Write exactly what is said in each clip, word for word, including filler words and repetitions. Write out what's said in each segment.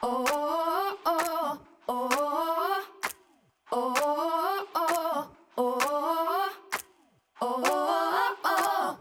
Oh, oh, oh, oh, oh, oh, oh,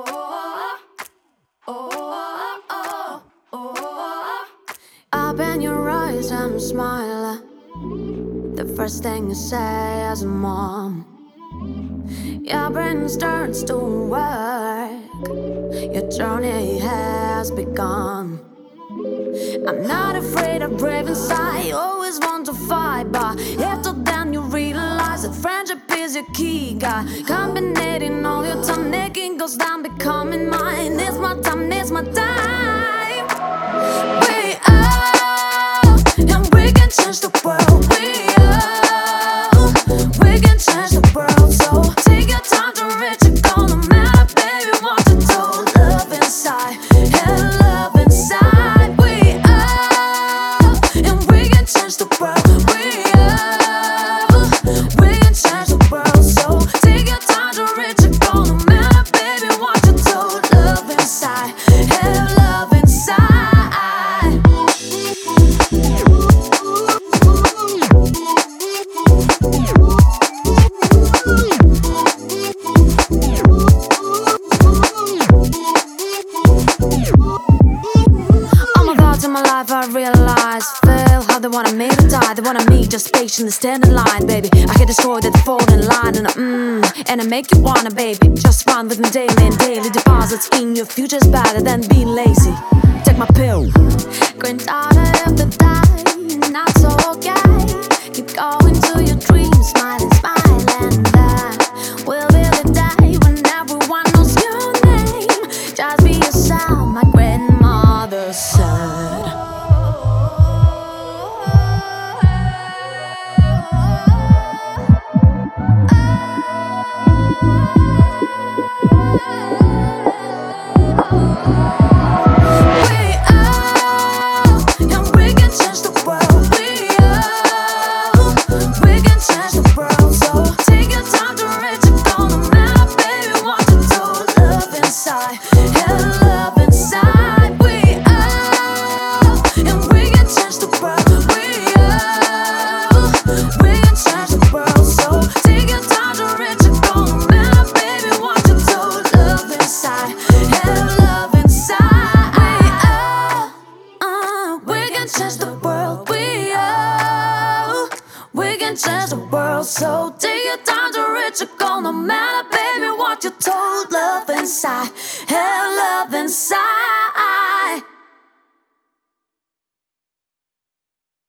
oh, oh. Open your eyes and smile. The first thing you say as a mom. Your brain starts to work. Your journey has begun. I'm not afraid of brave inside. Always want to fight, but after then you realize that friendship is your key. Got combinating all your time, making goes down, becoming mine. It's my time, it's my time. We are, and we can change the world. We are, we can change the world. So take your time to reach your goal. No matter, baby, what you do. Love inside, and love inside. We are, and we can change the world. We are, we can change the world. So take your time to reach your goal. No matter, baby, what you do. Love inside, and love inside. All my thoughts in my life I realize fail how they wanted me to die. They wanted me just patiently stand in line, baby. I get destroyed at the falling line. And I, mm, and I make you wanna, baby. Just run with me daily and daily deposits in your future's better than being lazy. Take my pill. Granddaughter of the die, not so okay. Keep going to your dreams, smiling, smiling. And that will be the day when everyone knows your name. Just be yourself, my grandmother said. We are, and we can change the world. We are, we can change the world. So take your time to reach your goal. No matter, baby, what you do. Love inside, and love inside. We are, and we can change the world. We are, we can change the world. So take your time to reach your goal. No matter, baby, what you do. Love inside, and love inside. We are, uh, we can change the world. We are, we can change the world. So take your time to reach your goal. No matter